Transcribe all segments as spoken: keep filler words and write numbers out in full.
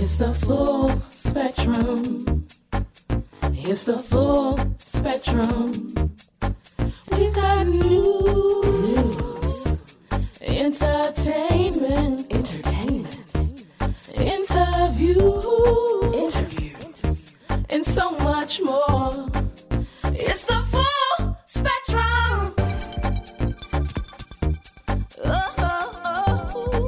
It's the full spectrum. It's the full spectrum. We got news, entertainment, entertainment, interviews, interviews, and so much more. It's the full spectrum. Oh, oh,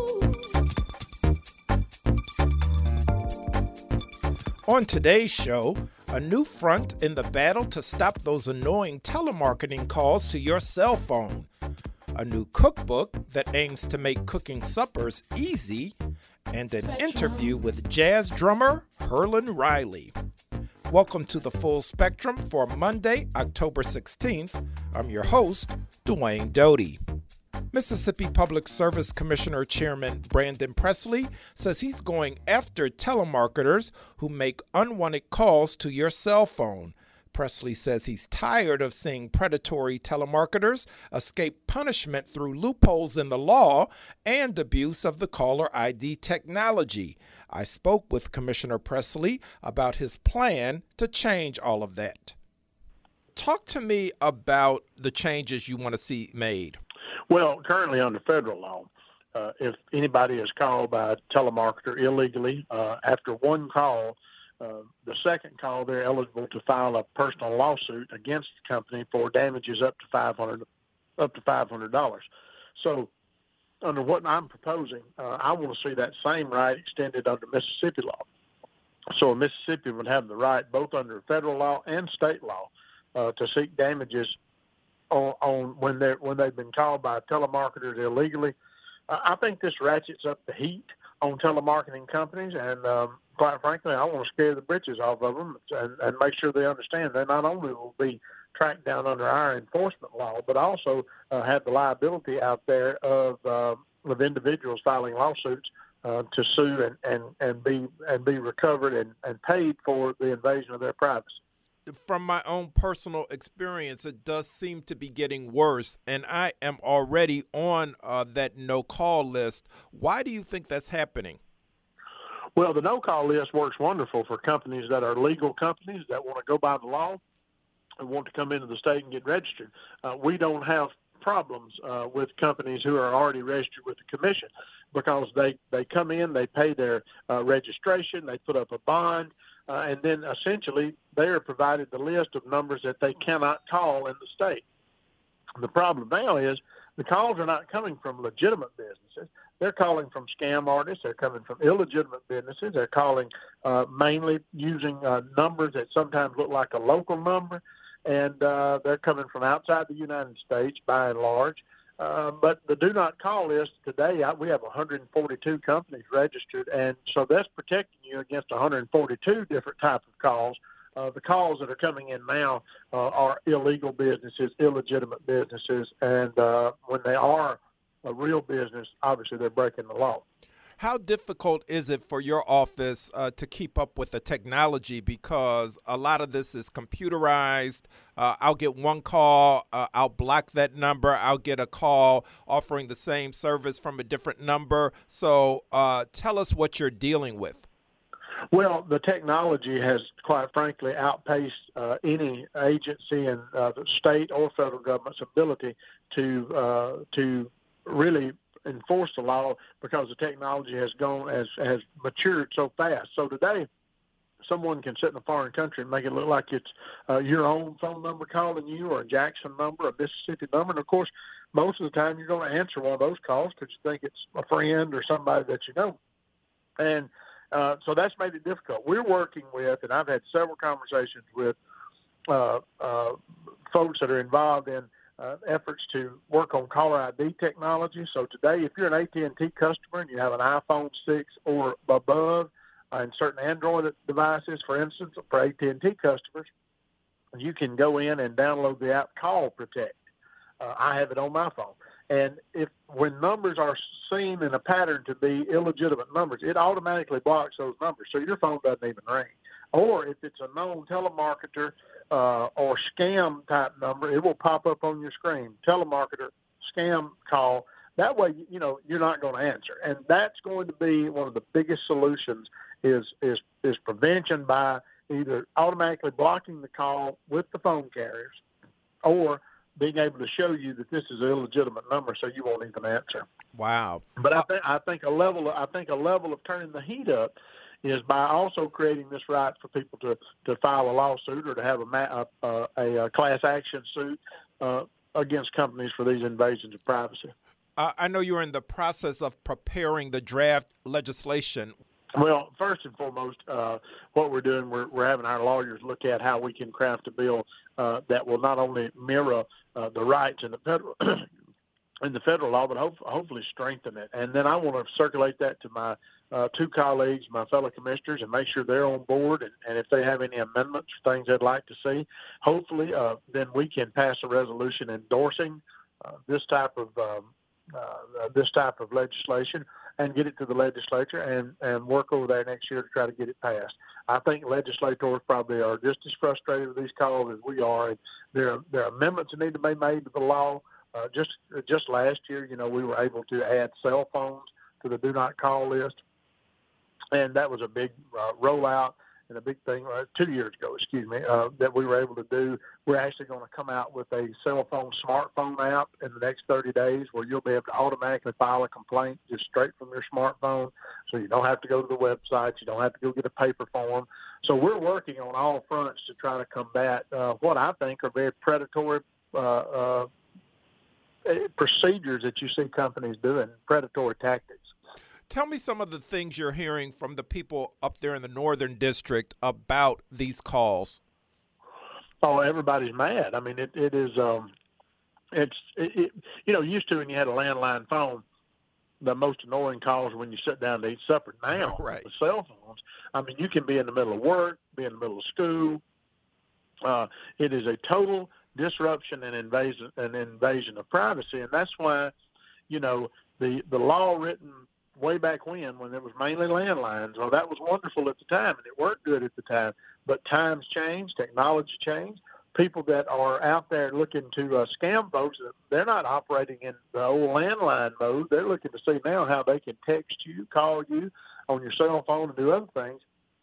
oh. On today's show, a new front in the battle to stop those annoying telemarketing calls to your cell phone. A new cookbook that aims to make cooking suppers easy. And an Spectrum. Interview with jazz drummer Herlin Riley. Welcome to the Full Spectrum for Monday, October sixteenth. I'm your host, Dwayne Doty. Mississippi Public Service Commissioner Chairman Brandon Presley says he's going after telemarketers who make unwanted calls to your cell phone. Presley says he's tired of seeing predatory telemarketers escape punishment through loopholes in the law and abuse of the caller I D technology. I spoke with Commissioner Presley about his plan to change all of that. Talk to me about the changes you want to see made. Well, currently under federal law, uh, if anybody is called by a telemarketer illegally, uh, after one call, uh, the second call, they're eligible to file a personal lawsuit against the company for damages up to five hundred dollars up to five hundred dollars. So under what I'm proposing, uh, I want to see that same right extended under Mississippi law. So Mississippi would have the right, both under federal law and state law, uh, to seek damages On, on when they when they've been called by telemarketers illegally. Uh, I think this ratchets up the heat on telemarketing companies, and um, quite frankly, I want to scare the britches off of them and, and make sure they understand they not only will be tracked down under our enforcement law, but also uh, have the liability out there of uh, of individuals filing lawsuits uh, to sue and, and, and be and be recovered and, and paid for the invasion of their privacy. From my own personal experience, it does seem to be getting worse, and I am already on uh, that no-call list. Why do you think that's happening? Well, the no-call list works wonderful for companies that are legal companies that want to go by the law and want to come into the state and get registered. Uh, we don't have problems uh, with companies who are already registered with the commission because they, they come in, they pay their uh, registration, they put up a bond, Uh, and then essentially they are provided the list of numbers that they cannot call in the state. The problem now is the calls are not coming from legitimate businesses. They're calling from scam artists. They're coming from illegitimate businesses. They're calling uh, mainly using uh, numbers that sometimes look like a local number, and uh, they're coming from outside the United States by and large. Uh, but the do not call list today, I, we have one hundred forty-two companies registered, and so that's protecting you against one hundred forty-two different types of calls. Uh, the calls that are coming in now uh, are illegal businesses, illegitimate businesses, and uh, when they are a real business, obviously they're breaking the law. How difficult is it for your office uh, to keep up with the technology, because a lot of this is computerized? Uh, I'll get one call, uh, I'll block that number, I'll get a call offering the same service from a different number. So uh, tell us what you're dealing with. Well, the technology has, quite frankly, outpaced uh, any agency in uh, the state or federal government's ability to uh, to really enforce the law, because the technology has gone has has matured so fast. So today, someone can sit in a foreign country and make it look like it's uh, your own phone number calling you, or a Jackson number, a Mississippi number. And of course, most of the time you're going to answer one of those calls because you think it's a friend or somebody that you know. And uh, so that's made it difficult. We're working with, and I've had several conversations with uh, uh, folks that are involved in Uh, efforts to work on caller I D technology. So today, if you're an A T and T customer and you have an iPhone six or above uh, and certain Android devices, for instance, for A T and T customers, you can go in and download the app Call Protect. Uh, I have it on my phone. And if when numbers are seen in a pattern to be illegitimate numbers, it automatically blocks those numbers, so your phone doesn't even ring. Or if it's a known telemarketer uh, or scam type number, it will pop up on your screen. Telemarketer, scam call. That way, you know, you're not going to answer. And that's going to be one of the biggest solutions is is is prevention by either automatically blocking the call with the phone carriers, or being able to show you that this is an illegitimate number, so you won't even answer. Wow! But I think I think a level of, I think a level of turning the heat up is by also creating this right for people to, to file a lawsuit or to have a a, a, a class action suit uh, against companies for these invasions of privacy. Uh, I know you're in the process of preparing the draft legislation. Well, first and foremost, uh, what we're doing, we're, we're having our lawyers look at how we can craft a bill uh, that will not only mirror uh, the rights in the federal in the federal law, but hope, hopefully strengthen it. And then I want to circulate that to my uh, two colleagues, my fellow commissioners, and make sure they're on board. And, and if they have any amendments or things they'd like to see, hopefully uh, then we can pass a resolution endorsing uh, this type of um, uh, this type of legislation and get it to the legislature and, and work over there next year to try to get it passed. I think legislators probably are just as frustrated with these calls as we are. And there, there are amendments that need to be made to the law. Uh, just just last year, you know, we were able to add cell phones to the do not call list, and that was a big uh, rollout and a big thing uh, two years ago, excuse me, uh, that we were able to do. We're actually going to come out with a cell phone smartphone app in the next thirty days where you'll be able to automatically file a complaint just straight from your smartphone, so you don't have to go to the website, you don't have to go get a paper form. So we're working on all fronts to try to combat uh, what I think are very predatory uh, uh procedures that you see companies doing, predatory tactics. Tell me some of the things you're hearing from the people up there in the Northern District about these calls. Oh, everybody's mad. I mean, it, it is, um, it's, it, it, you know, used to when you had a landline phone, the most annoying calls when you sit down to eat supper. Now, right. With cell phones, I mean, you can be in the middle of work, be in the middle of school. Uh, it is a total disruption and invasion, an invasion of privacy, and that's why, you know, the the law written way back when, when it was mainly landlines, well, that was wonderful at the time, and it worked good at the time. But times change, technology changed. People that are out there looking to uh, scam folks, they're not operating in the old landline mode. They're looking to see now how they can text you, call you on your cell phone, and do other things.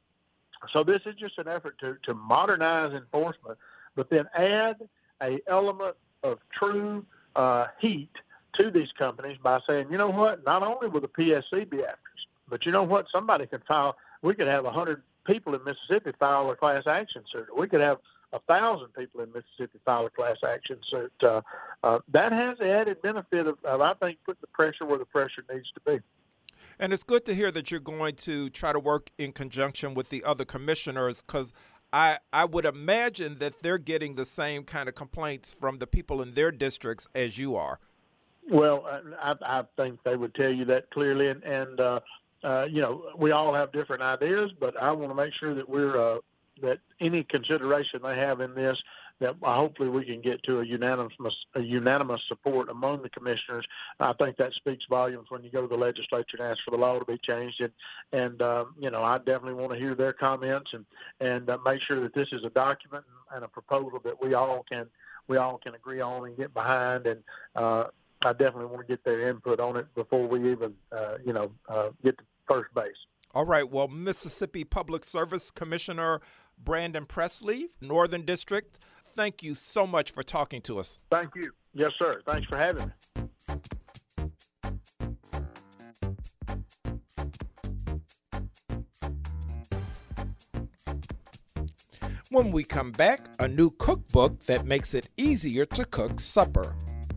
So this is just an effort to to modernize enforcement, but then add a element of true uh, heat to these companies by saying, you know what, not only will the P S C be after us, but you know what, somebody can file, we could have one hundred people in Mississippi file a class action suit, or we could have one thousand people in Mississippi file a class action suit. Uh, uh, that has the added benefit of, of, I think, putting the pressure where the pressure needs to be. And it's good to hear that you're going to try to work in conjunction with the other commissioners, because I, I would imagine that they're getting the same kind of complaints from the people in their districts as you are. Well, I, I think they would tell you that clearly, and, and uh, uh, you know, we all have different ideas, but I want to make sure that we're uh, that any consideration they have in this, that hopefully we can get to a unanimous a unanimous support among the commissioners. I think that speaks volumes when you go to the legislature and ask for the law to be changed. And, and um, you know, I definitely want to hear their comments and and uh, make sure that this is a document and a proposal that we all can we all can agree on and get behind. And uh, I definitely want to get their input on it before we even uh, you know uh, get to first base. All right. Well, Mississippi Public Service Commissioner Brandon Presley, Northern District, thank you so much for talking to us. Thank you. Yes, sir. Thanks for having me. When we come back, a new cookbook that makes it easier to cook supper.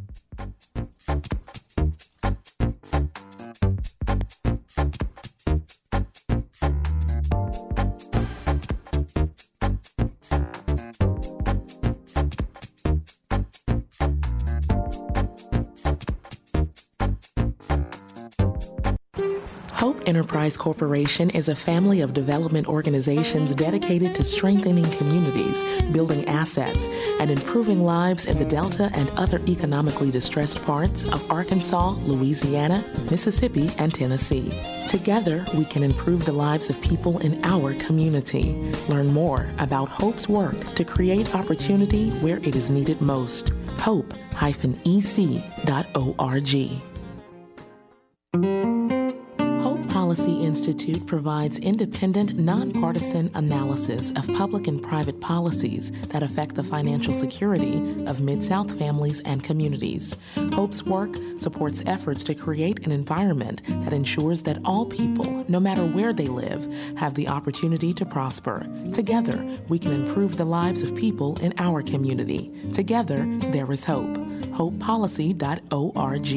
Enterprise Corporation is a family of development organizations dedicated to strengthening communities, building assets, and improving lives in the Delta and other economically distressed parts of Arkansas, Louisiana, Mississippi, and Tennessee. Together, we can improve the lives of people in our community. Learn more about Hope's work to create opportunity where it is needed most. hope dash e c dot org. Policy Institute provides independent, nonpartisan analysis of public and private policies that affect the financial security of Mid-South families and communities. HOPE's work supports efforts to create an environment that ensures that all people, no matter where they live, have the opportunity to prosper. Together, we can improve the lives of people in our community. Together, there is hope. hope policy dot org.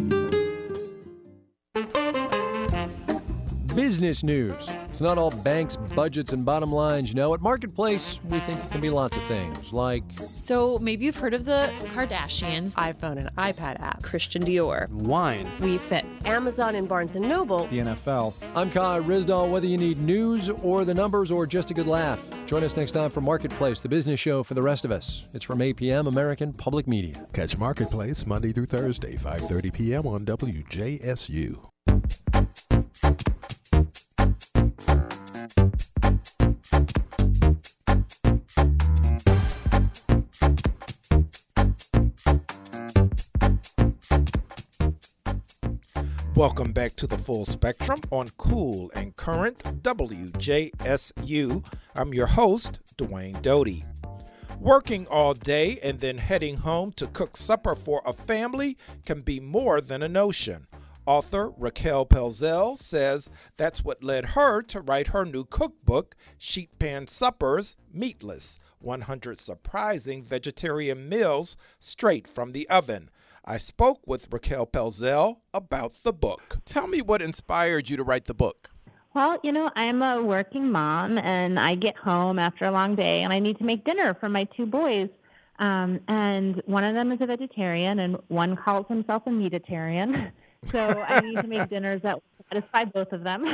Business news. It's not all banks, budgets, and bottom lines, you know. At Marketplace, we think it can be lots of things, like... So maybe you've heard of the Kardashians. iPhone and iPad app. Christian Dior. Wine. We Fit. Amazon and Barnes and Noble. The N F L. I'm Kai Rizdal. Whether you need news or the numbers or just a good laugh, join us next time for Marketplace, the business show for the rest of us. It's from eight p.m. American Public Media. Catch Marketplace Monday through Thursday, five thirty p.m. on W J S U. Welcome back to the Full Spectrum on Cool and Current W J S U. I'm your host, Dwayne Doty. Working all day and then heading home to cook supper for a family can be more than a notion. Author Raquel Pelzel says that's what led her to write her new cookbook, Sheet Pan Suppers, Meatless, one hundred Surprising Vegetarian Meals Straight from the Oven. I spoke with Raquel Pelzel about the book. Tell me what inspired you to write the book. Well, you know, I'm a working mom, and I get home after a long day, and I need to make dinner for my two boys. Um, and one of them is a vegetarian, and one calls himself a meatitarian. So I need to make dinners that will satisfy both of them.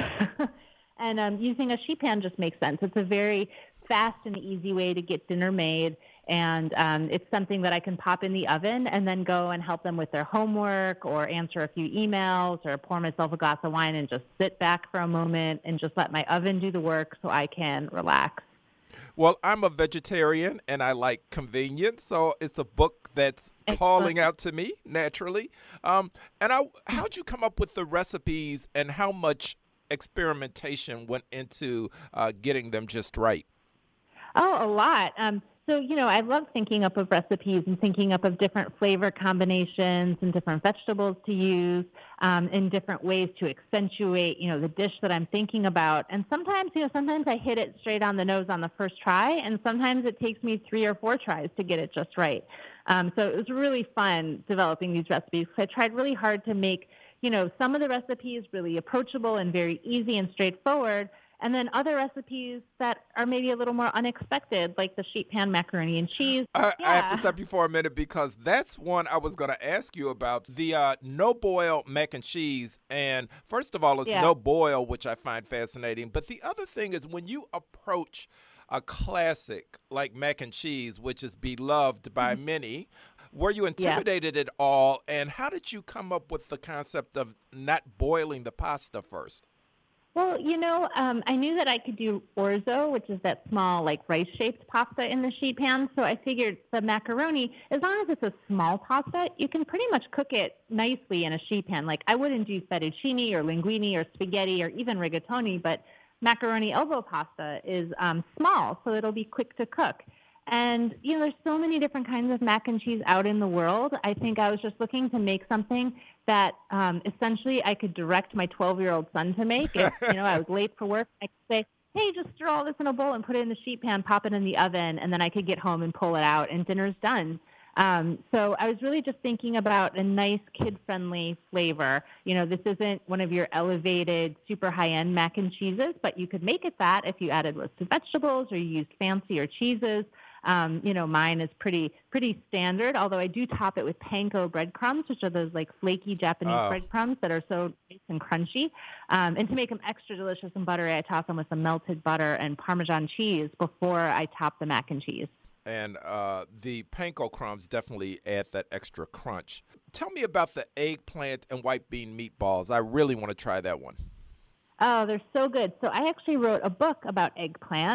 And um, using a sheet pan just makes sense. It's a very fast and easy way to get dinner made. And um, it's something that I can pop in the oven and then go and help them with their homework or answer a few emails or pour myself a glass of wine and just sit back for a moment and just let my oven do the work so I can relax. Well, I'm a vegetarian and I like convenience, so it's a book that's calling out to me naturally. Um, and I, how'd you come up with the recipes and how much experimentation went into uh, getting them just right? Oh, a lot. Um, So, you know, I love thinking up of recipes and thinking up of different flavor combinations and different vegetables to use um, in different ways to accentuate, you know, the dish that I'm thinking about. And sometimes, you know, sometimes I hit it straight on the nose on the first try, and sometimes it takes me three or four tries to get it just right. Um, so it was really fun developing these recipes. I tried really hard to make, you know, some of the recipes really approachable and very easy and straightforward, and then other recipes that are maybe a little more unexpected, like the sheet pan macaroni and cheese. I, yeah. I have to stop you for a minute because that's one I was going to ask you about, the uh, no-boil mac and cheese. And first of all, it's yeah. no-boil, which I find fascinating. But the other thing is when you approach a classic like mac and cheese, which is beloved by mm-hmm. many, were you intimidated yeah. at all? And how did you come up with the concept of not boiling the pasta first? Well, you know, um, I knew that I could do orzo, which is that small, like, rice-shaped pasta in the sheet pan. So I figured the macaroni, as long as it's a small pasta, you can pretty much cook it nicely in a sheet pan. Like, I wouldn't do fettuccine or linguine or spaghetti or even rigatoni, but macaroni elbow pasta is um, small, so it'll be quick to cook. And, you know, there's so many different kinds of mac and cheese out in the world. I think I was just looking to make something that um, essentially I could direct my twelve-year-old son to make. If, you know, I was late for work, I could say, hey, just stir all this in a bowl and put it in the sheet pan, pop it in the oven, and then I could get home and pull it out, and dinner's done. Um, so I was really just thinking about a nice kid-friendly flavor. You know, this isn't one of your elevated, super high-end mac and cheeses, but you could make it that if you added roasted vegetables or you used fancier cheeses. Um, you know, mine is pretty pretty standard, although I do top it with panko breadcrumbs, which are those, like, flaky Japanese oh. breadcrumbs that are so nice and crunchy. Um, and to make them extra delicious and buttery, I toss them with some melted butter and Parmesan cheese before I top the mac and cheese. And uh, the panko crumbs definitely add that extra crunch. Tell me about the eggplant and white bean meatballs. I really want to try that one. Oh, they're so good. So I actually wrote a book about eggplant.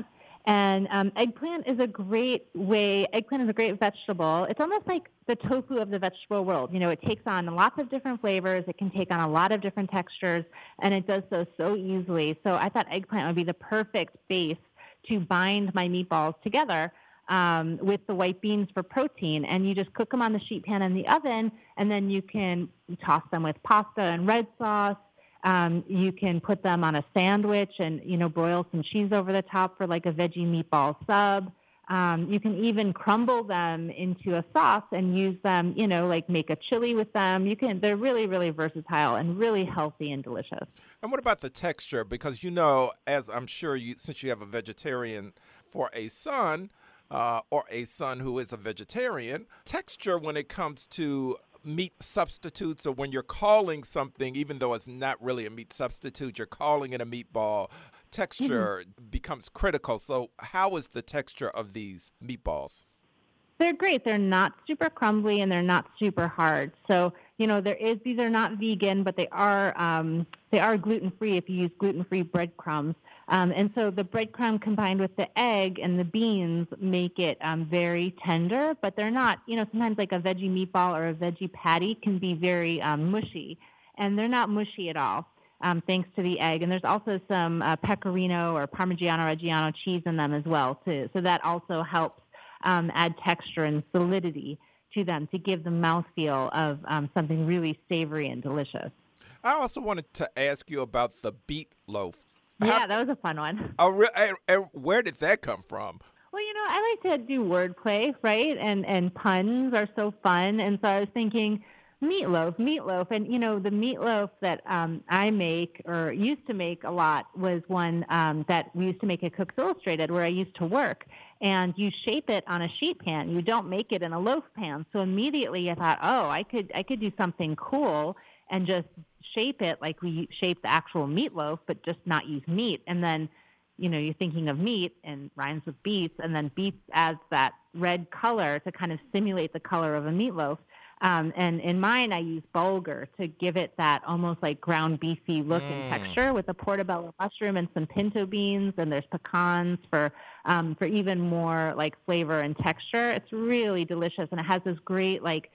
And um, eggplant is a great way, eggplant is a great vegetable. It's almost like the tofu of the vegetable world. You know, it takes on lots of different flavors. It can take on a lot of different textures, and it does so so easily. So I thought eggplant would be the perfect base to bind my meatballs together um, with the white beans for protein. And you just cook them on the sheet pan in the oven, and then you can toss them with pasta and red sauce. Um, you can put them on a sandwich and, you know, broil some cheese over the top for like a veggie meatball sub. Um, you can even crumble them into a sauce and use them, you know, like make a chili with them. You can, they're really, really versatile and really healthy and delicious. And what about the texture? Because, you know, as I'm sure you, since you have a vegetarian for a son, uh, or a son who is a vegetarian, texture when it comes to meat substitutes, or when you're calling something, even though it's not really a meat substitute, you're calling it a meatball, texture mm-hmm. becomes critical. So how is the texture of these meatballs? They're great. They're not super crumbly and they're not super hard. So, you know, there is, these are not vegan, but they are um, they are gluten-free if you use gluten-free breadcrumbs. Um, and so the breadcrumb combined with the egg and the beans make it um, very tender, but they're not, you know, sometimes like a veggie meatball or a veggie patty can be very um, mushy, and they're not mushy at all, um, thanks to the egg. And there's also some uh, pecorino or Parmigiano Reggiano cheese in them as well, too. So that also helps um, add texture and solidity to them to give the mouthfeel of um, something really savory and delicious. I also wanted to ask you about the beet loaf. Yeah, How, that was a fun one. Oh, re- and, and where did that come from? Well, you know, I like to do wordplay, right? And and puns are so fun. And so I was thinking meatloaf, meatloaf. And, you know, the meatloaf that um, I make or used to make a lot was one um, that we used to make at Cooks Illustrated where I used to work. And you shape it on a sheet pan. You don't make it in a loaf pan. So immediately I thought, oh, I could I could do something cool and just shape it like we shape the actual meatloaf, but just not use meat. And then, you know, you're thinking of meat and rhymes with beets, and then beets adds that red color to kind of simulate the color of a meatloaf. Um, and in mine, I use bulgur to give it that almost like ground beefy look mm. and texture with a portobello mushroom and some pinto beans, and there's pecans for um, for even more like flavor and texture. It's really delicious, and it has this great like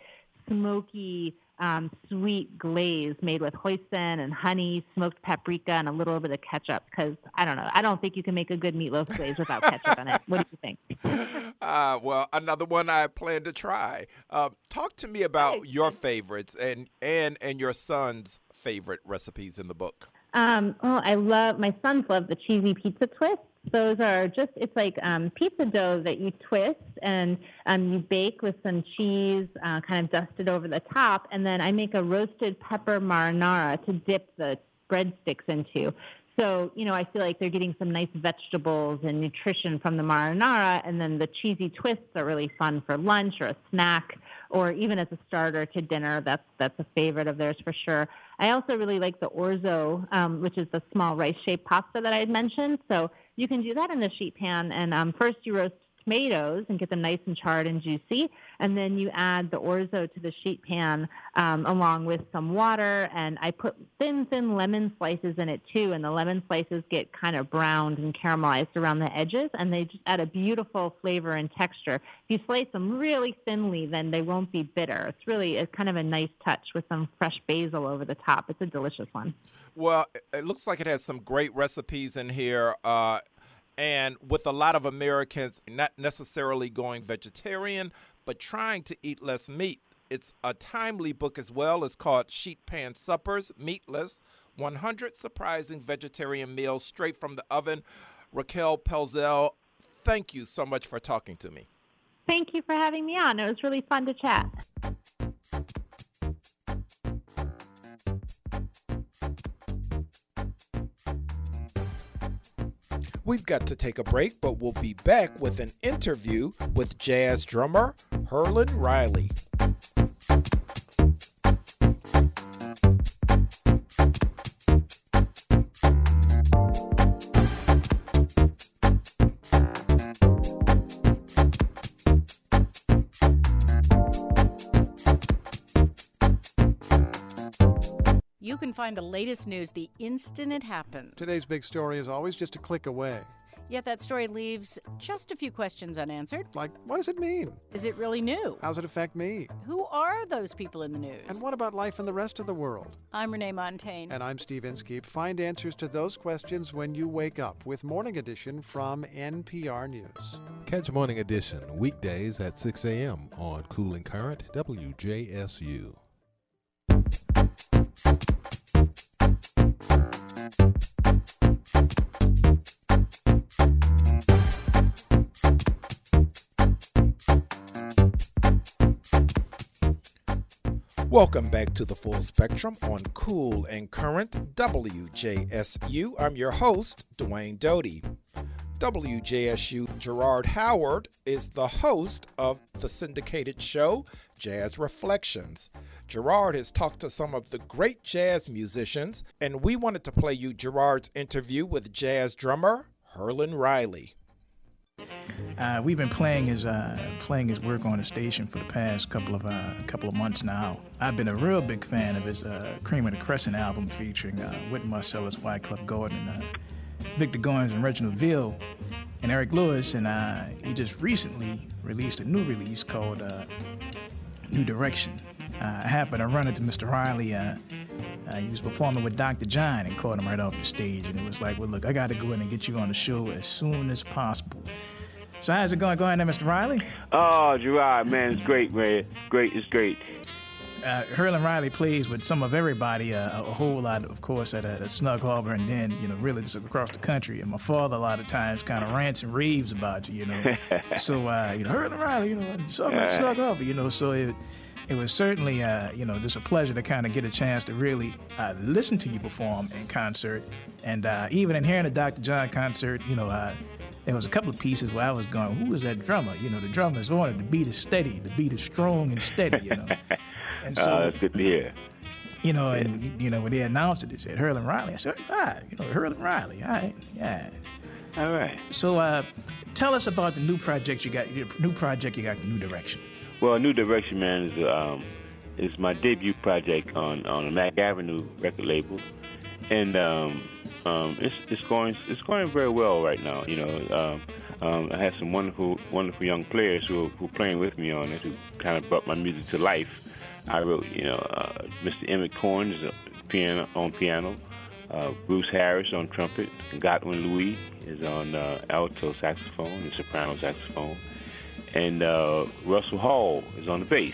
smoky, um, sweet glaze made with hoisin and honey, smoked paprika, and a little bit of ketchup. Because I don't know, I don't think you can make a good meatloaf glaze without ketchup in it. What do you think? Uh, well, another one I plan to try. Uh, talk to me about Nice. your favorites and, and and your son's favorite recipes in the book. Um, oh, I love, my sons love the cheesy pizza twists. Those are just, it's like um, pizza dough that you twist and um, you bake with some cheese uh, kind of dusted over the top. And then I make a roasted pepper marinara to dip the breadsticks into. So, you know, I feel like they're getting some nice vegetables and nutrition from the marinara, and then the cheesy twists are really fun for lunch or a snack or even as a starter to dinner. That's that's a favorite of theirs for sure. I also really like the orzo, um, which is the small rice-shaped pasta that I had mentioned. So you can do that in the sheet pan, and um, first you roast tomatoes and get them nice and charred and juicy, and then you add the orzo to the sheet pan um, along with some water, and I put thin, thin lemon slices in it too, and the lemon slices get kind of browned and caramelized around the edges, and they just add a beautiful flavor and texture. If you slice them really thinly, then they won't be bitter. It's really it's kind of a nice touch with some fresh basil over the top. It's a delicious one. Well, it looks like it has some great recipes in here. Uh, And with a lot of Americans not necessarily going vegetarian, but trying to eat less meat. It's a timely book as well. It's called Sheet Pan Suppers, Meatless, one hundred Surprising Vegetarian Meals Straight from the Oven. Raquel Pelzel, thank you so much for talking to me. Thank you for having me on. It was really fun to chat. We've got to take a break, but we'll be back with an interview with jazz drummer Herlin Riley. You can find the latest news the instant it happens. Today's big story is always just a click away. Yet that story leaves just a few questions unanswered. Like, what does it mean? Is it really new? How does it affect me? Who are those people in the news? And what about life in the rest of the world? I'm Renee Montaigne. And I'm Steve Inskeep. Find answers to those questions when you wake up with Morning Edition from N P R News. Catch Morning Edition weekdays at six a.m. on Cool and Current, W J S U. Welcome back to the Full Spectrum on Cool and Current, W J S U. I'm your host, Dwayne Doty. W J S U Gerard Howard is the host of the syndicated show, Jazz Reflections. Gerard has talked to some of the great jazz musicians, and we wanted to play you Gerard's interview with jazz drummer Herlin Riley. Uh, we've been playing his uh, playing his work on the station for the past couple of uh, couple of months now. I've been a real big fan of his uh, Cream of the Crescent album featuring uh, Wynton Marsalis, Wyclef Gordon, uh, Victor Goins, and Reginald Veal, and Eric Lewis. And uh, he just recently released a new release called uh, New Direction. Uh, I happened to run into Mister Riley. Uh, uh, he was performing with Doctor John and caught him right off the stage. And it was like, well, look, I got to go in and get you on the show as soon as possible. So how's it going? Go ahead there, Mister Riley. Oh, Gerard, man, it's great, man. Great, it's great. Uh, Herlin Riley plays with some of everybody, uh, a whole lot, of course, at, at Snug Harbor, and then, you know, really just across the country. And my father, a lot of times, kind of rants and raves about you, you know. so, uh, you know, Herlin Riley, you know, something at Snug Harbor, you know. So it, it was certainly, uh, you know, just a pleasure to kind of get a chance to really uh, listen to you perform in concert. And uh, even in hearing the Doctor John concert, you know, uh, there was a couple of pieces where I was going, who is that drummer? You know, the drummer's on it. The beat is steady. The beat is strong and steady, you know. And so, uh, that's good to hear. You know, and, you know, when they announced it, they said Herlin Riley. I said, ah, you know, Herlin Riley. All right, yeah. All right. So uh, tell us about the new project you got, your new project you got, the New Direction. Well, New Direction, man, is um, is my debut project on, on the Mack Avenue record label. And um, um, it's it's going it's going very well right now. You know, um, um, I had some wonderful wonderful young players who who are playing with me on it, who kind of brought my music to life. I wrote, you know, uh, Mister Emmett Korn is a piano on piano, uh, Bruce Harris on trumpet, Godwin Louis is on uh, alto saxophone and soprano saxophone, and uh, Russell Hall is on the bass.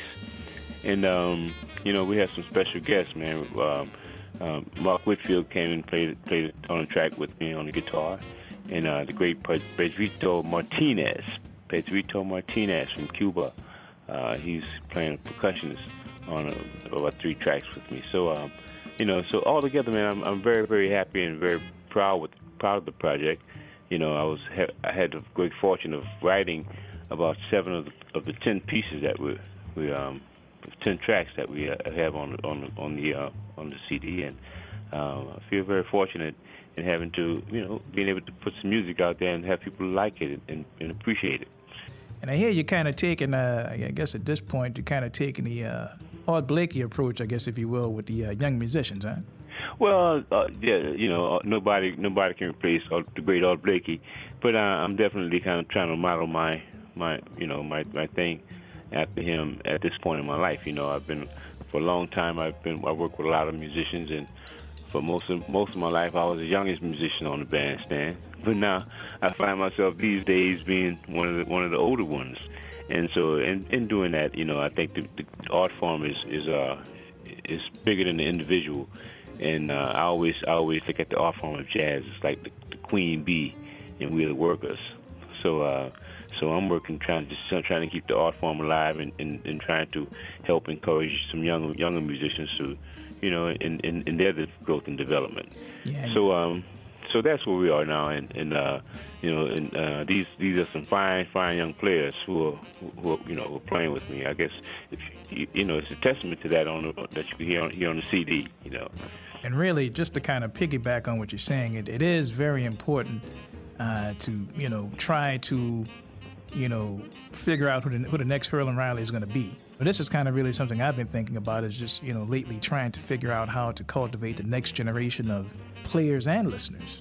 And um, you know, we had some special guests, man. Um, Um, Mark Whitfield came and played played on the track with me on the guitar, and uh, the great Pedrito Martinez, Pedrito Martinez from Cuba. Uh, he's playing percussionist on a, about three tracks with me. So, um, you know, so all together, man, I'm, I'm very, very happy and very proud with proud of the project. You know, I was I had the great fortune of writing about seven of the, of the ten pieces that we we um. ten tracks that we uh, have on on on the uh, on the C D, and uh, I feel very fortunate in having to, you know, being able to put some music out there and have people like it and, and appreciate it. And I hear you kind of taking, uh, I guess at this point, you're kind of taking the uh, Art Blakey approach, I guess, if you will, with the uh, young musicians, huh? Well, uh, yeah, you know, nobody nobody can replace the great Art Blakey, but uh, I'm definitely kind of trying to model my my you know my my thing after him at this point in my life. You know, I've been for a long time. I've been I work with a lot of musicians, and for most of most of my life, I was the youngest musician on the bandstand. But now I find myself these days being one of the one of the older ones, and so in, in doing that, you know, I think the, the art form is is uh is bigger than the individual, and uh, I always I always look at the art form of jazz. It's like the, the queen bee, and we're the workers. So. Uh, So I'm working, trying to just trying to keep the art form alive, and, and, and trying to help encourage some younger younger musicians to, you know, in, in, in their growth and development. Yeah. So um, so that's where we are now, and, and uh, you know, and uh, these these are some fine fine young players who are who are, you know, who are playing with me. I guess if you, you know, it's a testament to that on the, that you can hear on, hear on the C D, you know. And really, just to kind of piggyback on what you're saying, it, it is very important uh, to, you know, try to, you know, figure out who the, who the next Herlin Riley is going to be. But this is kind of really something I've been thinking about, is just, you know, lately trying to figure out how to cultivate the next generation of players and listeners.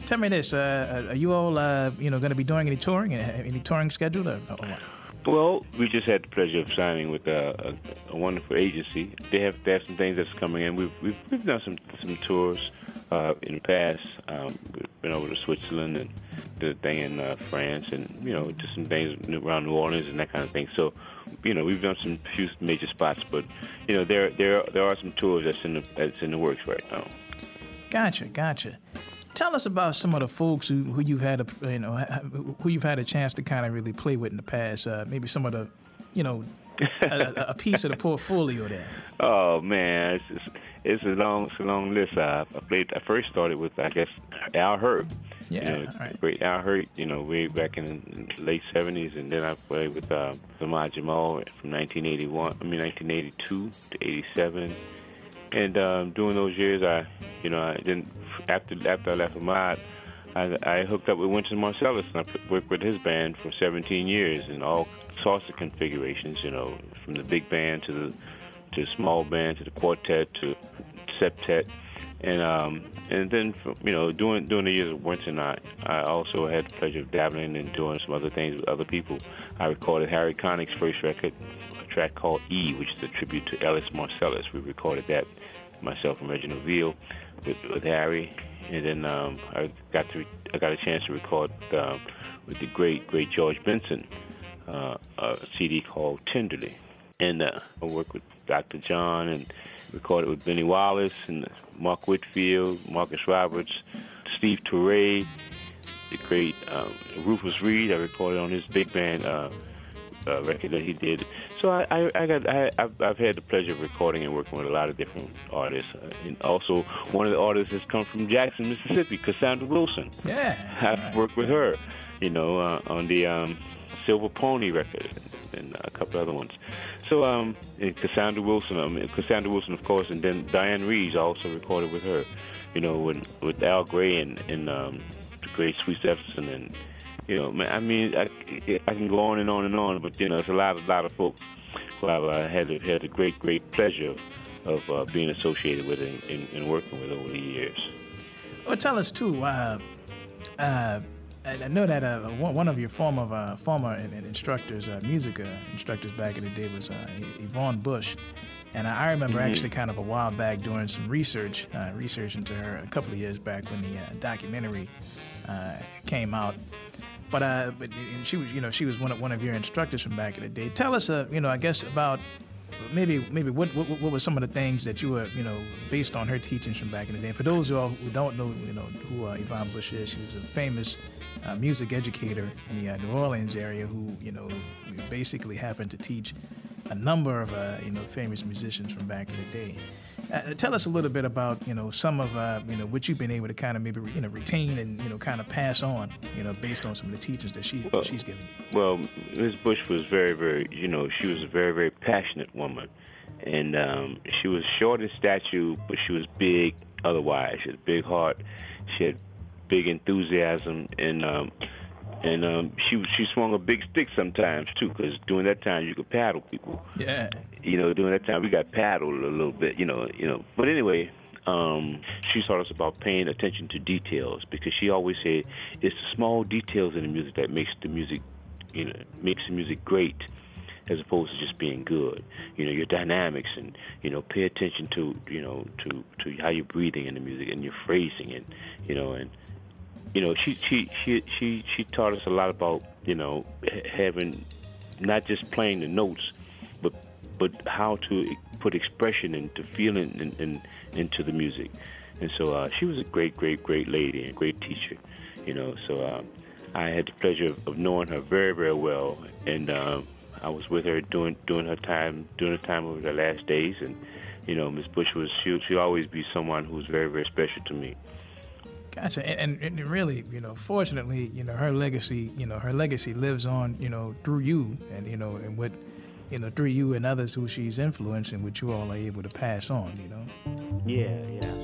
Tell me this: uh, Are you all, uh, you know, going to be doing any touring? Any touring scheduled? Or, or what? Well, we just had the pleasure of signing with uh, a, a wonderful agency. They have, they have some things that's coming in. We've we've, we've done some some tours uh, in the past. Um, we've been over to Switzerland and did a thing in uh, France, and you know, just some things around New Orleans and that kind of thing. So, you know, we've done some few major spots, but you know, there there there are some tours that's in the that's in the works right now. Gotcha, gotcha. Tell us about some of the folks who, who you've had a you know who you've had a chance to kind of really play with in the past. Uh, maybe some of the, you know, a, a piece of the portfolio there. Oh man, it's it's, it's a long it's a long list. I, I played. I first started with I guess Al Hurt. Yeah, you know, right. Great Al Hurt. You know, way back in, in the late seventies, and then I played with uh, Ahmad Jamal from nineteen eighty-one. I mean nineteen eighty-two to eighty-seven. And um, during those years, I, you know, I didn't. After after I left Ahmad, I, I hooked up with Wynton Marsalis, and I worked with his band for seventeen years in all sorts of configurations. You know, from the big band to the to the small band to the quartet to septet, and um, and then you know, during during the years of Wynton, I I also had the pleasure of dabbling and doing some other things with other people. I recorded Harry Connick's first record, a track called E, which is a tribute to Ellis Marsalis. We recorded that, myself and Reginald Veal, with, with Harry, and then um, I got to I got a chance to record um, with the great great George Benson uh, a C D called Tenderly, and uh, I worked with Doctor John and recorded with Benny Wallace and Mark Whitfield, Marcus Roberts, Steve Turre, the great um, Rufus Reid. I recorded on his big band uh, uh, record that he did. So I, I, I got, I, I've, I've had the pleasure of recording and working with a lot of different artists. Uh, and also, one of the artists has come from Jackson, Mississippi, Cassandra Wilson. Yeah. I've right. worked with her, you know, uh, on the um, Silver Pony record and, and a couple other ones. So, um, and Cassandra Wilson, I mean, Cassandra Wilson, of course, and then Diane Reeves also recorded with her, you know, with, with Al Gray and, and um, the great Sweet Jefferson and. You know, man, I mean, I, I can go on and on and on, but, you know, it's a lot, a lot of folks who I've uh, had, had a great, great pleasure of uh, being associated with and, and, and working with over the years. Well, tell us, too, uh, uh, I know that uh, one of your former uh, former instructors, uh, music uh, instructors back in the day was uh, Yvonne Bush. And I remember mm-hmm. actually kind of a while back doing some research, uh, research into her a couple of years back when the uh, documentary uh, came out. But uh, but and she was, you know, she was one of one of your instructors from back in the day. Tell us, uh, you know, I guess about maybe maybe what, what what were some of the things that you were, you know, based on her teachings from back in the day. For those who, all, who don't know, you know, who uh, Yvonne Bush is, she was a famous uh, music educator in the uh, New Orleans area who, you know, basically happened to teach a number of, uh, you know, famous musicians from back in the day. Uh, tell us a little bit about, you know, some of, uh, you know, what you've been able to kind of maybe, you know, retain and, you know, kind of pass on, you know, based on some of the teachings that she, well, she's given you. Well, Miz Bush was very, very, you know, she was a very, very passionate woman. And um, she was short in stature, but she was big otherwise. She had a big heart. She had big enthusiasm. And, um, And um, she she swung a big stick sometimes, too, because during that time you could paddle people. Yeah. You know, during that time we got paddled a little bit, you know. you know. But anyway, um, she taught us about paying attention to details, because she always said it's the small details in the music that makes the music, you know, makes the music great, as opposed to just being good. You know, your dynamics, and, you know, pay attention to, you know, to, to how you're breathing in the music and your phrasing, and, you know, and, you know, she, she she she she taught us a lot about, you know, having, not just playing the notes, but but how to put expression into feeling in, in, into the music. And so uh, she was a great, great, great lady and a great teacher, you know. So uh, I had the pleasure of, of knowing her very, very well, and uh, I was with her during during her time during the time of her last days. And, you know, Miss Bush was she she'll always be someone who was very, very special to me. Gotcha, and, and, and really, you know, fortunately, you know, her legacy, you know, her legacy lives on, you know, through you, and you know, and what, you know, through you and others who she's influencing, which you all are able to pass on, you know. Yeah, yeah.